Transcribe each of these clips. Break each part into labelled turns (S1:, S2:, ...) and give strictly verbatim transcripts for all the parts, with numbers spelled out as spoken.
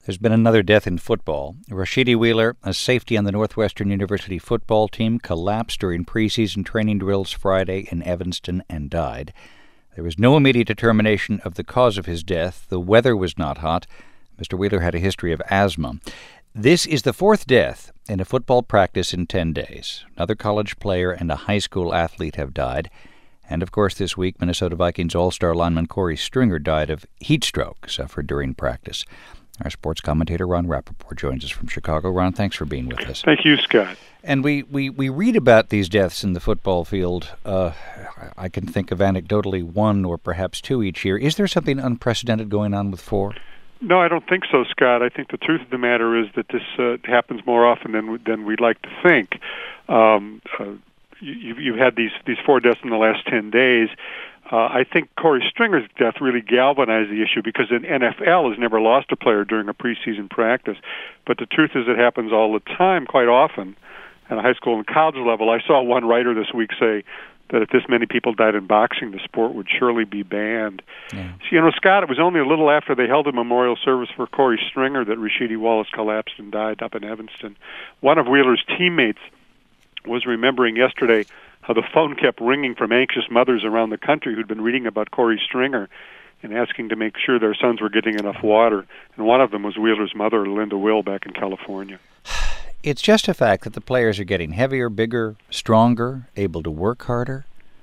S1: There's been another death in football. Rashidi Wheeler, a safety on the Northwestern University football team, collapsed during preseason training drills Friday in Evanston and died. There was no immediate determination of the cause of his death. The weather was not hot. Mister Wheeler had a history of asthma. This is the fourth death in a football practice in ten days. Another college player and a high school athlete have died. And, of course, this week, Minnesota Vikings all-star lineman Korey Stringer died of heat stroke suffered during practice. Our sports commentator, Ron Rappaport, joins us from Chicago. Ron, thanks for being with us.
S2: Thank you, Scott.
S1: And we, we, we read about these deaths in the football field. Uh, I can think of anecdotally one or perhaps two each year. Is there something unprecedented going on with four?
S2: No, I don't think so, Scott. I think the truth of the matter is that this uh, happens more often than than we'd like to think. Um, uh, you, you've had these, these four deaths in the last ten days. Uh, I think Korey Stringer's death really galvanized the issue because the N F L has never lost a player during a preseason practice. But the truth is it happens all the time, quite often, at a high school and college level. I saw one writer this week say that if this many people died in boxing, the sport would surely be banned. Yeah. So, you know, Scott, it was only a little after they held a memorial service for Korey Stringer that Rashidi Wallace collapsed and died up in Evanston. One of Wheeler's teammates was remembering yesterday how the phone kept ringing from anxious mothers around the country who'd been reading about Korey Stringer and asking to make sure their sons were getting enough water. And one of them was Wheeler's mother, Linda Will, back in California.
S1: It's just a fact that the players are getting heavier, bigger, stronger, able to work harder.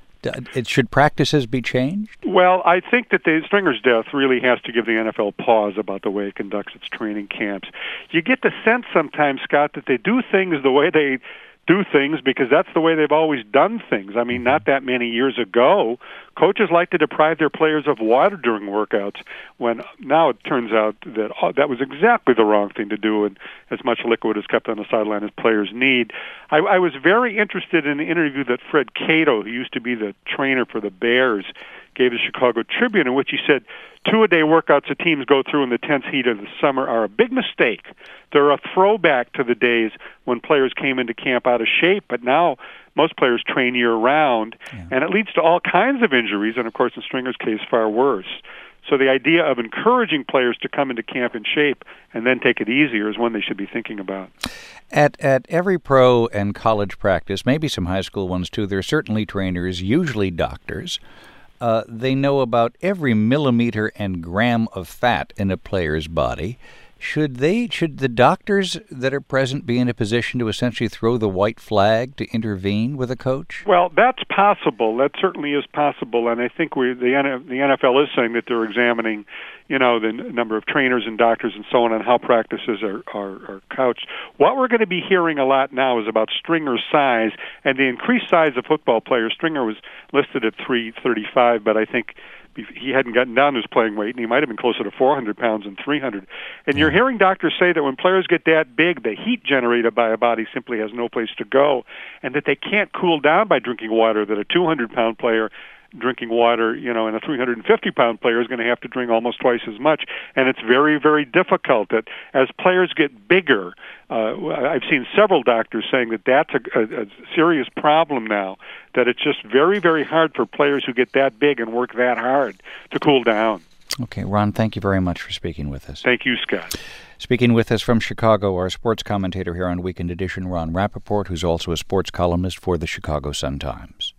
S1: It, should practices be changed?
S2: Well, I think that the Stringer's death really has to give the N F L pause about the way it conducts its training camps. You get the sense sometimes, Scott, that they do things the way they do things because that's the way they've always done things. I mean, not that many years ago, coaches like to deprive their players of water during workouts, when now it turns out that oh, that was exactly the wrong thing to do, and as much liquid is kept on the sideline as players need. I, I was very interested in the interview that Fred Cato, who used to be the trainer for the Bears, gave the Chicago Tribune, in which he said two-a-day workouts that teams go through in the tense heat of the summer are a big mistake. They're a throwback to the days when players came into camp out of shape, but now most players train year-round, yeah. and it leads to all kinds of injuries, and of course in Stringer's case far worse. So the idea of encouraging players to come into camp in shape and then take it easier is one they should be thinking about.
S1: At at every pro and college practice, maybe some high school ones too, there are certainly trainers, usually doctors. Uh, they know about every millimeter and gram of fat in a player's body. Should they, should the doctors that are present be in a position to essentially throw the white flag to intervene with a coach?
S2: Well, that's possible. That certainly is possible, and I think we, the the N F L is saying that they're examining, you know, the n- number of trainers and doctors and so on, and how practices are, are, are couched. What we're going to be hearing a lot now is about Stringer's size and the increased size of football players. Stringer was listed at three thirty-five, but I think he hadn't gotten down to his playing weight, and he might have been closer to four hundred pounds than three hundred. And you're hearing doctors say that when players get that big, the heat generated by a body simply has no place to go, and that they can't cool down by drinking water, that a two hundred pound player drinking water, you know, and a three hundred fifty pound player is going to have to drink almost twice as much. And it's very, very difficult that as players get bigger, uh, I've seen several doctors saying that that's a, a, a serious problem now, that it's just very, very hard for players who get that big and work that hard to cool down.
S1: Okay, Ron, thank you very much for speaking with us.
S2: Thank you, Scott.
S1: Speaking with us from Chicago, our sports commentator here on Weekend Edition, Ron Rappaport, who's also a sports columnist for the Chicago Sun-Times.